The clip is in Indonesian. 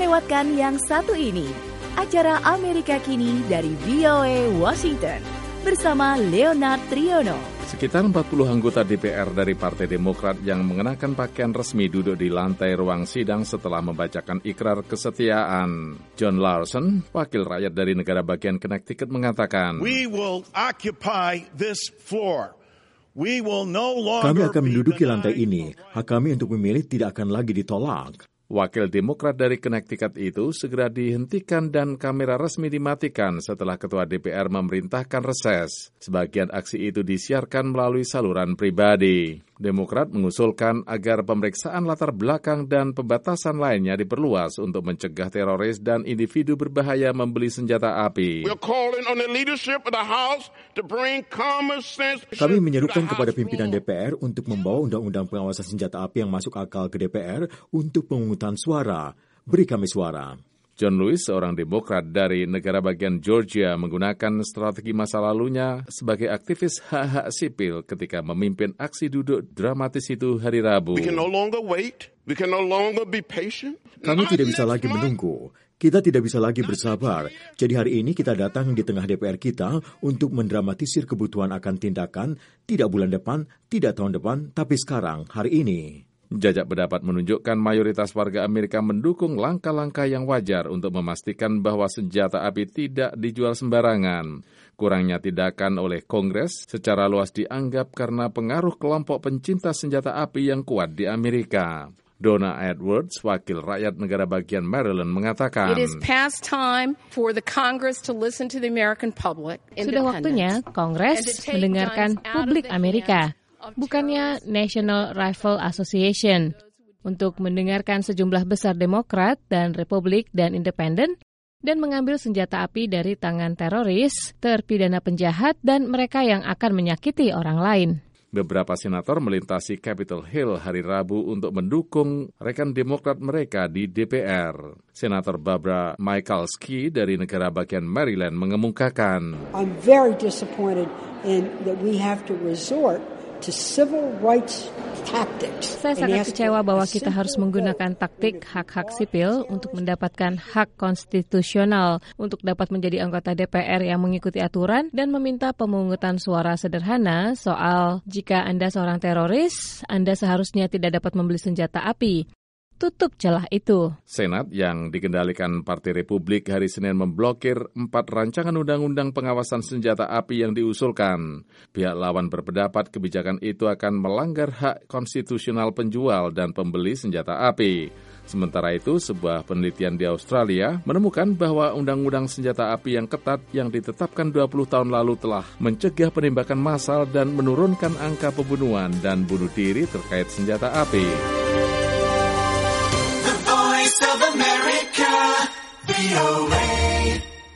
lewatkan yang satu ini. Acara Amerika Kini dari VOA Washington bersama Leonard Triono. Sekitar 40 anggota DPR dari Partai Demokrat yang mengenakan pakaian resmi duduk di lantai ruang sidang setelah membacakan ikrar kesetiaan. John Larson, wakil rakyat dari negara bagian Connecticut, mengatakan, We will occupy this floor. We will no longer Kami akan menduduki lantai ini. Hak kami untuk memilih tidak akan lagi ditolak. Wakil Demokrat dari Connecticut itu segera dihentikan dan kamera resmi dimatikan setelah Ketua DPR memerintahkan reses. Sebagian aksi itu disiarkan melalui saluran pribadi. Demokrat mengusulkan agar pemeriksaan latar belakang dan pembatasan lainnya diperluas untuk mencegah teroris dan individu berbahaya membeli senjata api. Kami menyerukan kepada pimpinan DPR untuk membawa undang-undang pengawasan senjata api yang masuk akal ke DPR untuk pemungutan suara. Beri kami suara. John Lewis, seorang Demokrat dari negara bagian Georgia, menggunakan strategi masa lalunya sebagai aktivis hak-hak sipil ketika memimpin aksi duduk dramatis itu hari Rabu. Kami tidak bisa lagi menunggu. Kita tidak bisa lagi bersabar. Jadi hari ini kita datang di tengah DPR kita untuk mendramatisir kebutuhan akan tindakan, tidak bulan depan, tidak tahun depan, tapi sekarang, hari ini. Jajak pendapat menunjukkan mayoritas warga Amerika mendukung langkah-langkah yang wajar untuk memastikan bahwa senjata api tidak dijual sembarangan. Kurangnya tindakan oleh Kongres secara luas dianggap karena pengaruh kelompok pencinta senjata api yang kuat di Amerika. Donna Edwards, wakil rakyat negara bagian Maryland, mengatakan, It is past time for the Congress to listen to the American public. Sudah waktunya Kongres mendengarkan publik Amerika. Bukannya National Rifle Association, untuk mendengarkan sejumlah besar Demokrat dan Republik dan Independen dan mengambil senjata api dari tangan teroris, terpidana penjahat, dan mereka yang akan menyakiti orang lain. Beberapa senator melintasi Capitol Hill hari Rabu untuk mendukung rekan Demokrat mereka di DPR. Senator Barbara Michalski dari negara bagian Maryland mengemukakan, I'm very disappointed in that we have to resort to civil rights tactics. Saya sangat kecewa bahwa kita harus menggunakan taktik hak-hak sipil untuk mendapatkan hak konstitusional untuk dapat menjadi anggota DPR yang mengikuti aturan dan meminta pemungutan suara sederhana soal jika Anda seorang teroris, Anda seharusnya tidak dapat membeli senjata api. Tutup celah itu. Senat yang dikendalikan Partai Republik hari Senin memblokir 4 rancangan undang-undang pengawasan senjata api yang diusulkan. Pihak lawan berpendapat kebijakan itu akan melanggar hak konstitusional penjual dan pembeli senjata api. Sementara itu, sebuah penelitian di Australia menemukan bahwa undang-undang senjata api yang ketat yang ditetapkan 20 tahun lalu telah mencegah penembakan massal dan menurunkan angka pembunuhan dan bunuh diri terkait senjata api. Voice of America, VOA.